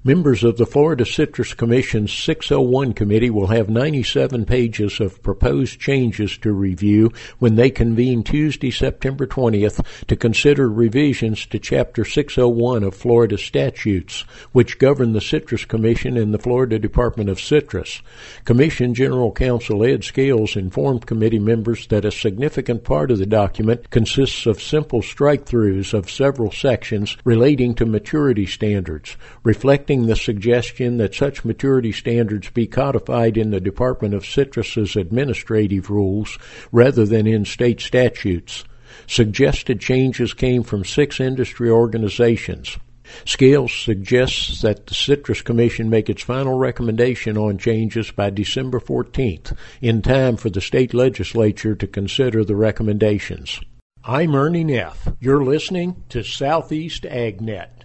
Members of the Florida Citrus Commission's 601 Committee will have 97 pages of proposed changes to review when they convene Tuesday, September 20th, to consider revisions to Chapter 601 of Florida statutes, which govern the Citrus Commission and the Florida Department of Citrus. Commission General Counsel Ed Scales informed committee members that a significant part of the document consists of simple strike-throughs of several sections relating to maturity standards, reflecting the suggestion that such maturity standards be codified in the Department of Citrus's administrative rules rather than in state statutes. Suggested changes came from 6 industry organizations. Scales suggests that the Citrus Commission make its final recommendation on changes by December 14th, in time for the state legislature to consider the recommendations. I'm Ernie Neff. You're listening to Southeast AgNet.